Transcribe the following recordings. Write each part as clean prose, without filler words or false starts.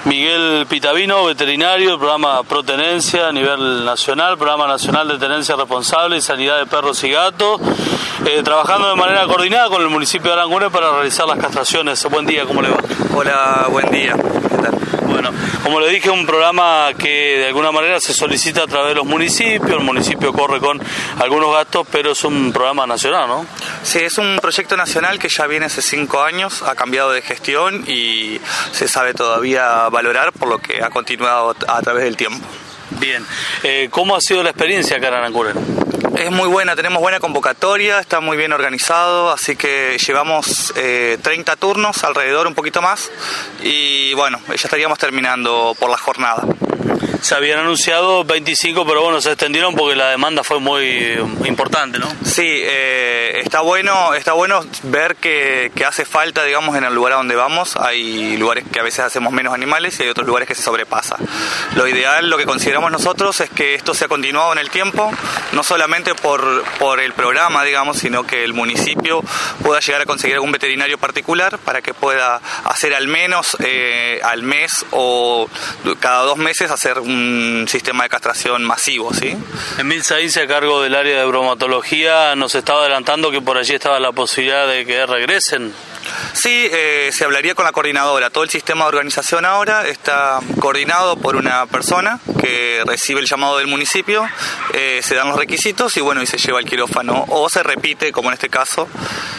Miguel Pitavino, veterinario del programa Protenencia a nivel nacional, Programa Nacional de Tenencia Responsable y Sanidad de Perros y Gatos, trabajando de manera coordinada con el municipio de Aranguren para realizar las castraciones. Buen día, ¿cómo le va? Hola, buen día. ¿Qué tal? Bueno, como le dije, un programa que de alguna manera se solicita a través de los municipios, el municipio corre con algunos gastos, pero es un programa nacional, ¿no? Sí, es un proyecto nacional que ya viene hace 5 años, ha cambiado de gestión y se sabe todavía valorar por lo que ha continuado a través del tiempo. Bien, ¿cómo ha sido la experiencia acá en Aranguren? Es muy buena, tenemos buena convocatoria, está muy bien organizado, así que llevamos 30 turnos, alrededor un poquito más, y bueno, ya estaríamos terminando por la jornada. Se habían anunciado 25, pero bueno, se extendieron porque la demanda fue muy importante, ¿no? Sí, está bueno ver que hace falta, digamos, en el lugar a donde vamos. Hay lugares que a veces hacemos menos animales y hay otros lugares que se sobrepasa. Lo ideal, lo que consideramos nosotros, es que esto sea continuado en el tiempo, no solamente por el programa, digamos, sino que el municipio pueda llegar a conseguir algún veterinario particular para que pueda hacer al menos al mes o cada 2 meses hacer un sistema de castración masivo, ¿sí? Emil Saiz, a cargo del área de bromatología, nos estaba adelantando que por allí estaba la posibilidad de que regresen. Sí, se hablaría con la coordinadora. Todo el sistema de organización ahora está coordinado por una persona que recibe el llamado del municipio, se dan los requisitos y bueno, y se lleva al quirófano o se repite, como en este caso,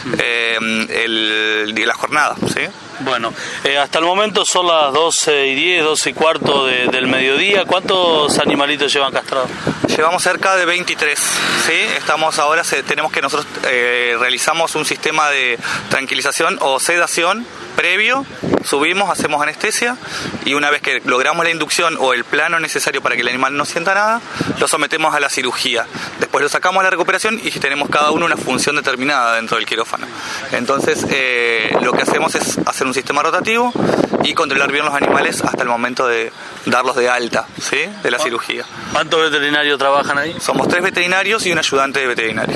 la jornada, ¿sí? Bueno, hasta el momento son las 12:10, 12:15 del mediodía. ¿Cuántos animalitos llevan castrados? Llevamos cerca de 23, ¿sí? Estamos ahora, tenemos que nosotros realizamos un sistema de tranquilización o sedación previo, subimos, hacemos anestesia y una vez que logramos la inducción o el plano necesario para que el animal no sienta nada, lo sometemos a la cirugía. Después lo sacamos a la recuperación y tenemos cada uno una función determinada dentro del quirófano. Entonces, lo que hacemos es hacer un sistema rotativo y controlar bien los animales hasta el momento de darlos de alta, ¿sí? De la cirugía. ¿Cuántos veterinarios trabajan ahí? Somos 3 veterinarios y un ayudante de veterinario.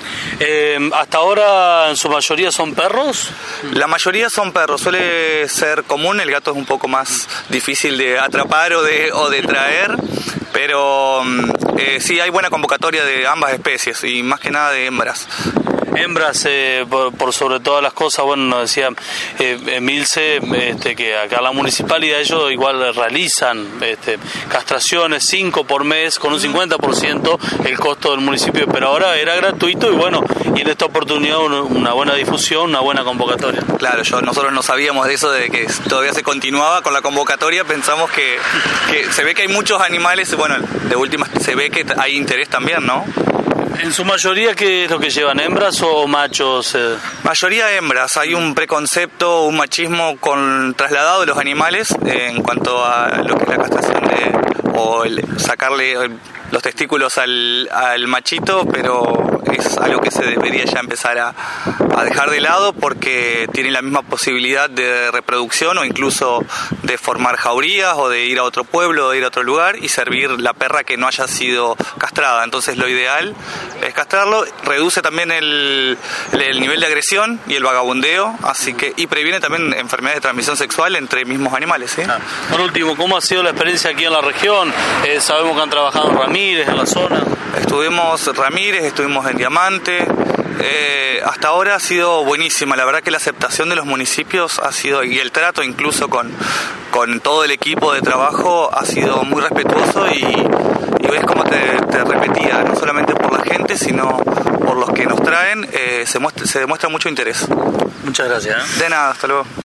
¿Hasta ahora en su mayoría son perros? La mayoría son perros, suele ser común, el gato es un poco más difícil de atrapar o de traer, pero sí hay buena convocatoria de ambas especies y más que nada de hembras. Hembras, por sobre todas las cosas, bueno, nos decía Emilce, que acá la municipalidad ellos igual realizan castraciones 5 por mes con un 50% el costo del municipio, pero ahora era gratuito y bueno, y en esta oportunidad una buena difusión, una buena convocatoria. Claro, nosotros no sabíamos de eso, de que todavía se continuaba con la convocatoria, pensamos que se ve que hay muchos animales, bueno, de última se ve que hay interés también, ¿no? ¿En su mayoría qué es lo que llevan, hembras o machos? Mayoría hembras. Hay un preconcepto, un machismo trasladado de los animales en cuanto a lo que es la castración o sacarle los testículos al machito, pero es algo que se debería ya empezar a dejar de lado porque tienen la misma posibilidad de reproducción o incluso de formar jaurías o de ir a otro pueblo o de ir a otro lugar y servir la perra que no haya sido castrada. Entonces lo ideal es castrarlo, reduce también el nivel de agresión y el vagabundeo, y previene también enfermedades de transmisión sexual entre mismos animales, ¿sí? Por último, ¿cómo ha sido la experiencia aquí en la región? Sabemos que han trabajado en Ramírez, en la zona. Estuvimos en Ramírez, estuvimos en Diamante. Hasta ahora ha sido buenísima, la verdad que la aceptación de los municipios ha sido, y el trato incluso con todo el equipo de trabajo ha sido muy respetuoso y ves como te repetía, no solamente por la gente sino por los que nos traen, se demuestra mucho interés. Muchas gracias. De nada, hasta luego.